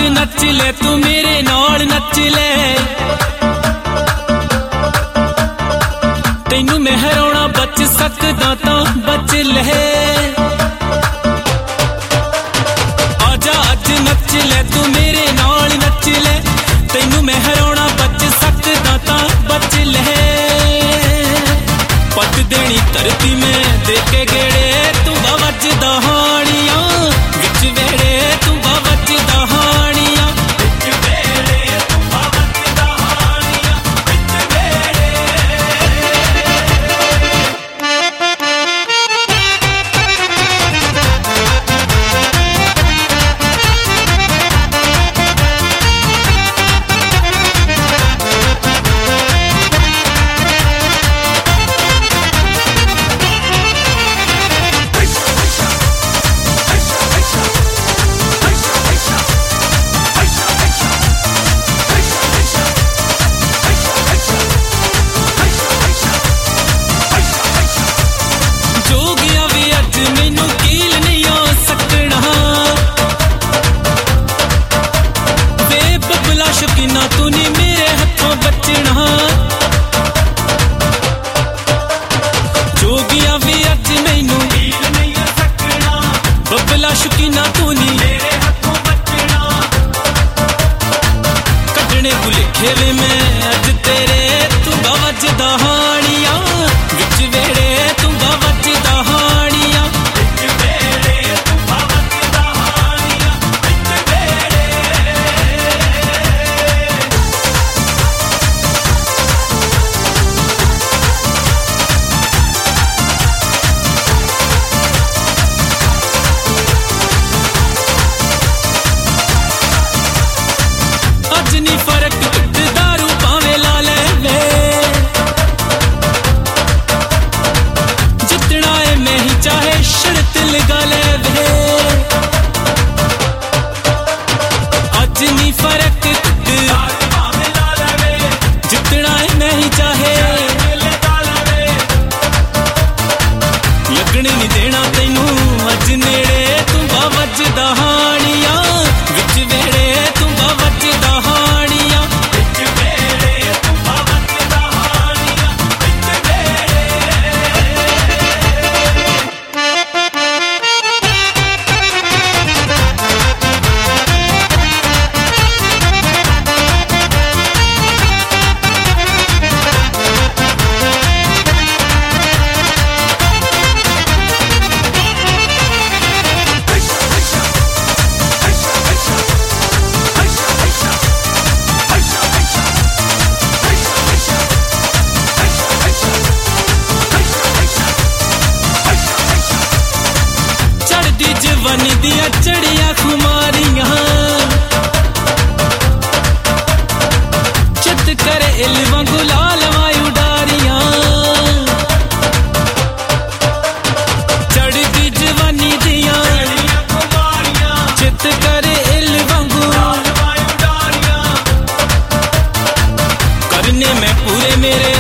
नच ले तू मेरे नाल नच ले, तैनू मैं हराउणा बच सकदा तां बच ले। आजा अज नच ले तू मेरे नाल नच ले, तैनू मैं हराउणा बच सकदा तां बच ले। पट देनी धरती में देके गेड़े तू वजदा हानियां विच वेड़े तू वजदा हानियां विच वेड़े तू वजदा हानियां विच वेड़े। शकीना तू नहीं मेरे हथों बचना, जोगिया भी अज मैनू हील नहीं सकना। बबला शकीना तू नहीं मेरे हथों बचना, कटने भुलेखे वे मैं अज तेरे तू वजदा हानियां विच वेड़े तू वजदा हानियां विच वेड़े तू वजदा हानियां विच वेड़े। फर्क दारू पावे ला ले वे, जितना है मैं ही चाहे शर्त लगा ले वे। अज नी फर्क दारू पावे ला ले वे, जितना है मैं ही चाहे लगने नहीं देना तैनू अज नेड़े तू वजदा हानियां विच वेड़े तू वजदा हानियां विच वेड़े तू वजदा हानियां विच वेड़े। जवानी दिया चढ़िया खुमारियां चित करे इलवा गुलाल वायु डारियां, चढ़दी जवानी दिया चित करे इलवा गुलाल वायु डारियां, करने में पूरे मेरे